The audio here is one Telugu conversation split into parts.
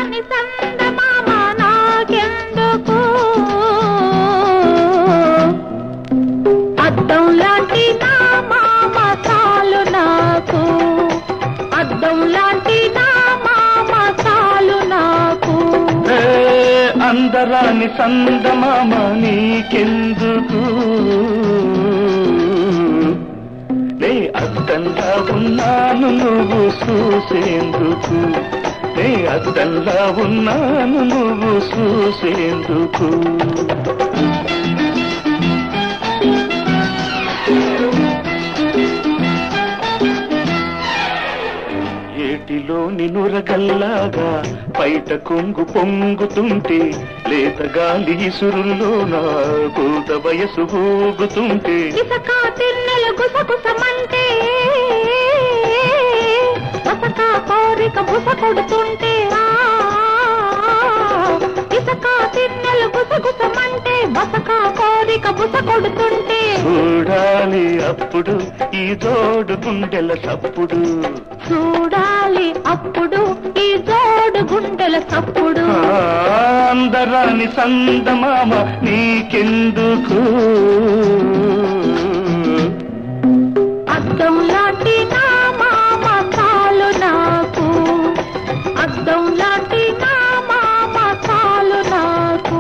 అందరాని చందమామ నాకెందుకు అద్దం లాంటి నా మామ చాలు నాకు అద్దం లాంటి నా మామ చాలు నాకు అందరాని చందమామ నీకెందుకు నే అద్దంలా ఉన్నాను నువ్వు చూసేందుకు నే అద్దంలా ఉన్నాను నువ్వు చూసేందుకు ఏటిలోని నురగల్లాగా బయట కొంగు పొంగుతుంటే లేత గాలి సురుల్లో నా పూత వయసు ఊగుతుంటే ఇసక తిన్నెల గుసగుసమంటే వసక కోరిక బుస కొడుతుంటే ఇసక తిన్నెల గుసగుసమంటే వసక కోరిక బుస కొడుతుంటే చూడాలి అప్పుడు ఈ జోడు గుండెల సప్పుడు చూడాలి అప్పుడు ఈ జోడు గుండెల సప్పుడు అందరాని చందమామ నీకెందుకు అద్దం లాంటి నా మామ చాలు నాకు అద్దం లాంటి నా మామ చాలు నాకు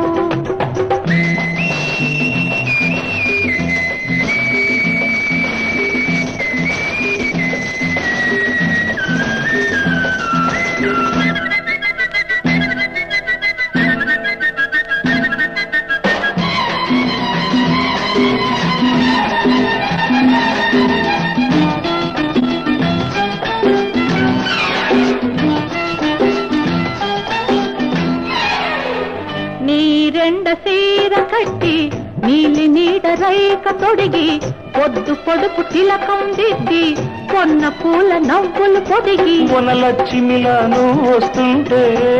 నీరెండ సీర కట్టి నీలి నీడ రైక తొడిగి పొద్దు పొడుపు తిలకం దిద్ది కొన్న పూల నవ్వులు పొదిగి కొనలచ్చిమిలా నువ్వు వస్తుంటే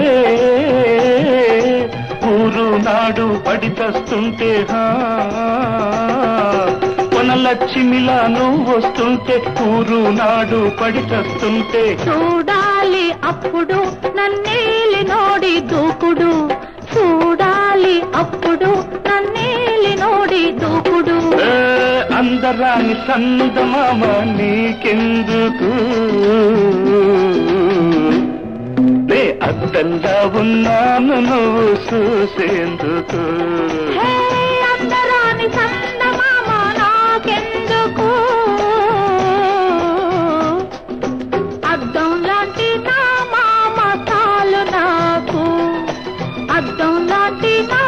ఊరు నాడు పడి తస్తుంటే కొనలచ్చిమిలా నువ్వు వస్తుంటే ఊరు నాడు పడి తస్తుంటే చూడాలి అప్పుడు నన్నేలి నోడి దూకుడు చూడాలి అప్పుడు నన్నేలి నోడి దూకుడు అందరాని చందమామ నీకెందుకు నే అద్దంలా ఉన్నాను నువ్వు చూసేందుకు అందరాని చందమామ నాకెందుకు అద్దం లాంటి నా మామ చాలు నాకు అద్దం లాంటి నా